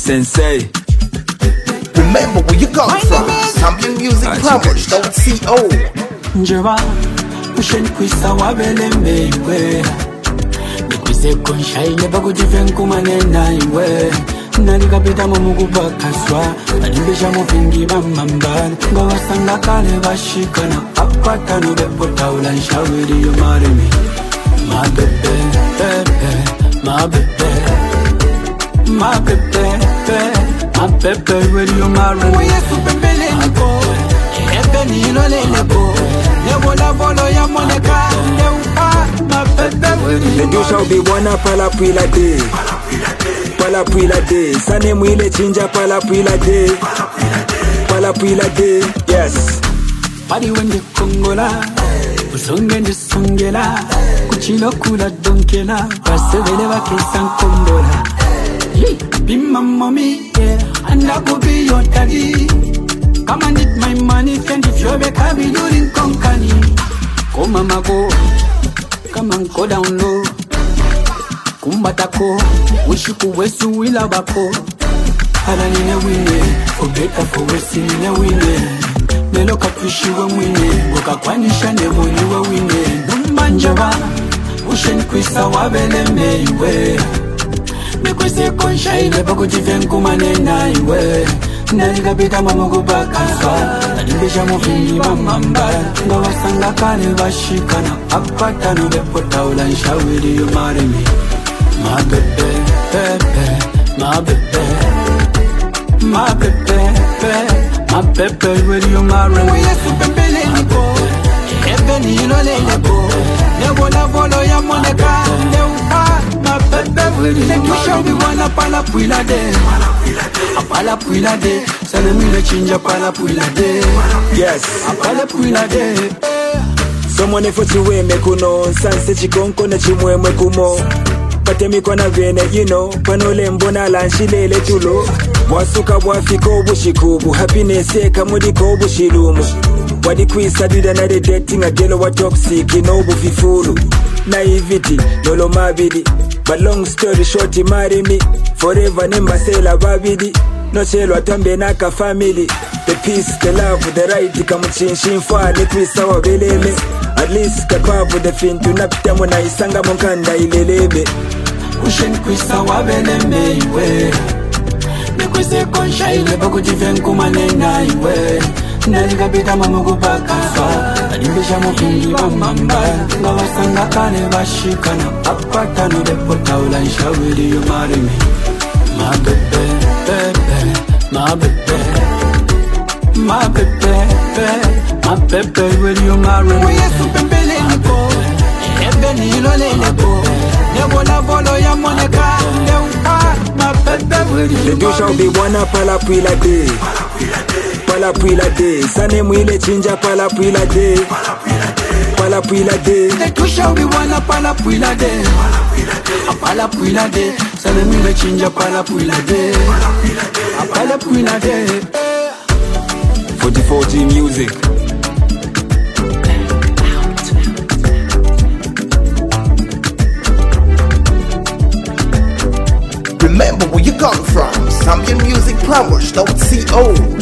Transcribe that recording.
Sensei. Remember where you come from. Champion Music Plumbers.co. Njeba, ushen kwisa wabele meiwe. Nikwise konshaile baku jifen kumane na iwe. Nani kapita mamugu bakaswa. Nanimbesha mufingi mamambana. Ngawa sanga kale bashikana. Apata no bepota ulansha wili yo marimi. My baby, baby, my baby. My baby, my baby, will you marry me? Oye supembele niko, ebe ni lole nebo. Nebola bolo ya moneka, neupa. My baby, will you marry me? The two shall be one up pala pila day. Pala pila day. Sane mwile chinja pala pila day. Pala pila day, yes. Padi wende kongola, usonge ndi songela. Kuchilo kula donkela, pasevele wakisan kondola. Be my mommy, yeah, and I go be your daddy. Come and need my money, and if you're back, I'll be doing company. Go mama go, come and go down low. Kumbatako, wish you could west to Willabako. Alanine winne, for better for westing in a winne. Melo kapushi wa winne, Boka Kwanisha never you were winne. Manjava, Ushen Kwisa Wabele Maywe. Nikwise konshaile baku jifen kumane na iwe. Nani kapita mamugu bakaswa. Nanimbesha mufingi mamambara. Ngawa sanga kale bashikana. Apata no bepota ulansha wili yo marimi. My baby, baby, my baby. My baby, baby, my baby, will you marry me? Oye supembele niko, ebe ni lole nebo. Nebola bolo ya moneka, neupa. My baby, will you marry me? Shall be one pala puila de. Pala puila de. Sale mile chinja pala puila de. Yes. Pala puila de. Someone for to we me kuno. Sanse chikonko na chimwe mwe kumo. Pate mikwana vene, you know. Panole mbona lanshilele tulo. Wasuka wafiko bushikubu. Happiness eka mudiko bushilumu. Wadi kwisa dida na de dating a gelo wa toxic. Inobu fifulu. Naivety, lolo mabidi. But long story short, marry me. Forever nemba sela babidi. No chelo atambe naka family. The peace, the love, the right. Kamuchinshin fa ni kwisa wa beleme. At least kapavu the fin to napita mona isanga monkanda ilelebe. Ushen kwisa wabele meiwe. Nikwise konshaile baku jifen kumane na iwe. Nani kapita mamugu bakaswa. Nanimbesha mufingi mamambara. Ngawa sanga kale bashikana. Apata no bepota ulansha wili yo marimi. My baby, baby, my baby. My baby, baby, my baby, will you marry me? Oye supembele niko, ebe ni lole nebo. Nebola bolo ya moneka, neupa. My baby, will you marry me? The two shall be one up pala puila day. Pala puila day. Sane mwile chinja pala puila day. Pala puila day. The two shall be one pala puila day. Pala puila day. Sane mwile chinja pala puila day. Pala puila day. 4040 music. Remember where you come from. Champion Music Plumbers.co.